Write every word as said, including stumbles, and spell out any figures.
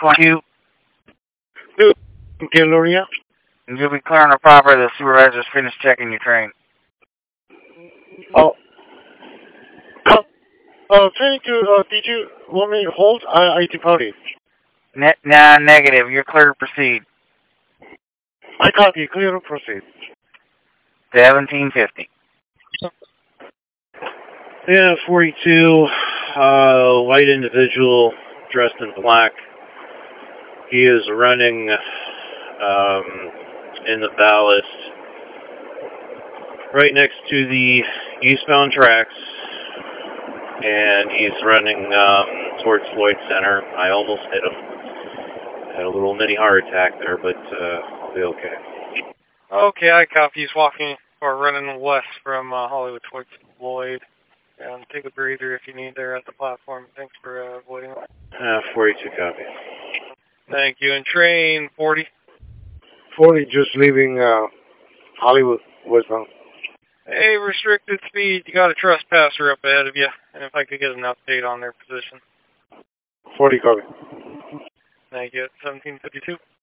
twenty-two. Gloria. You'll be clear on the property. The supervisor's finished checking your train. Oh. Uh, twenty-two, uh, did you want me to hold? I, I depart it. Ne nah, negative. You're clear to proceed. I copy. Clear to proceed. seventeen fifty. Yeah, forty-two, uh, white individual dressed in black. He is running, um, in the ballast right next to the eastbound tracks. And he's running um, towards Floyd Center. I almost hit him. Had a little mini heart attack there, but uh, I'll be okay. Okay, I copy. He's walking or running west from uh, Hollywood towards Floyd. Um, take a breather if you need there at the platform. Thanks for uh, avoiding it. Uh, forty-two copy. Thank you. And train forty? forty just leaving uh, Hollywood westbound. Hey, restricted speed. You got a trespasser up ahead of you. And if I could get an update on their position. forty copy. Thank you. seventeen fifty-two.